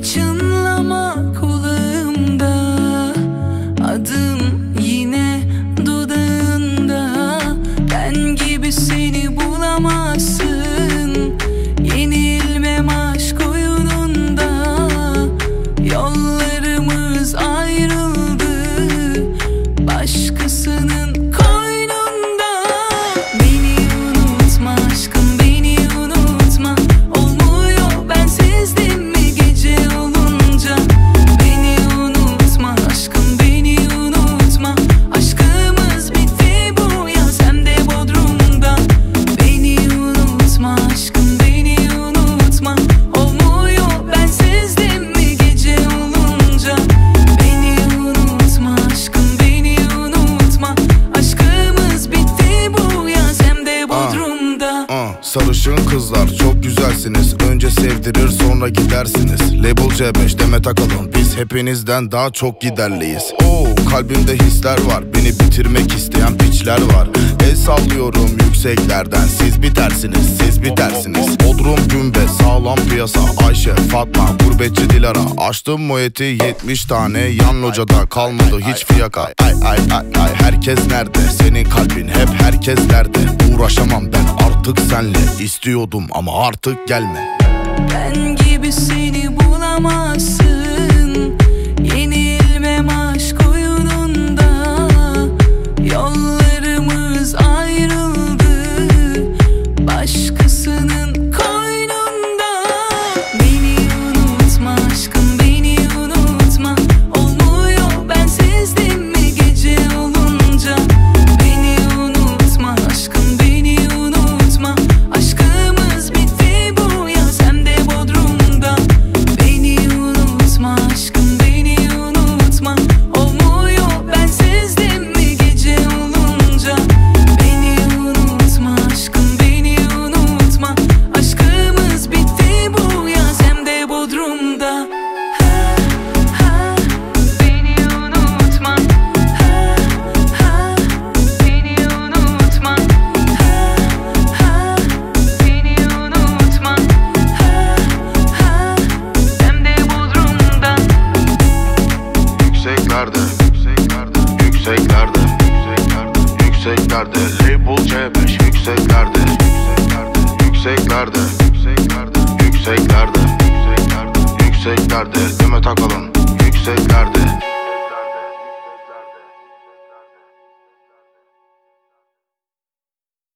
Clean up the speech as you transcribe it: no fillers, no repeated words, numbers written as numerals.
çınlama kulağımda, adım yine dudağında. Ben gibi seni bulamazsın, yenilmem aşk oyununda. Yollarımız ayrıldı başkasının koynunda. Beni unutma aşkım, beni unutma. Olmuyor bensizdim mi gece olunca. Beni unutma aşkım, beni unutma. Aşkımız bitti bu yaz hem de Bodrum'da. Beni unutma aşkım, beni unutma. Olmuyor bensizdim mi gece olunca. Beni unutma aşkım, beni unutma. Aşkımız bitti bu yaz hem de Bodrum'da. Sarışın kızlar çok güzelsiniz, önce sevdirir sonra gidersiniz. Label C5 Demet Akalın, biz hepinizden daha çok giderliyiz. Kalbimde hisler var, beni bitirmek isteyen piçler var. El sallıyorum yükseklerden, siz bitersiniz, siz bitersiniz. Bodrum Gümbet sağlam piyasa, Ayşe, Fatma, gurbetçi Dilara. Açtım muheti 70 tane, yan locada kalmadı hiç fiyaka. Ay herkes nerede, senin kalbin hep herkeslerde. Uğraşamam ben artık senle, istiyordum ama artık gelme. Ben gibi seni bulamazsın, yenilmem aşk oyununda. Yollarımız ayrıldı başkasının koynunda. Beni unutma aşkım, beni unutma. Olmuyor bensizdim mi gece olunca. Beni unutma aşkım, beni unutma. Aşkımız bitti bu yaz hem de Bodrum'da. Beni unutma aşkım, beni unutma. Olmuyor bensizdim mi gece olunca. Beni unutma aşkım, beni unutma. Aşkımız bitti bu yaz hem de Bodrum'da. Beni unutma. Beni unutma. Beni unutma. Hem de Bodrum'da. Yükseklerde, yükseklerde, yükseklerde. Label C5 yükseklerde, yükseklerde, yükseklerde, yükseklerde. Demet Akalın yükseklerde.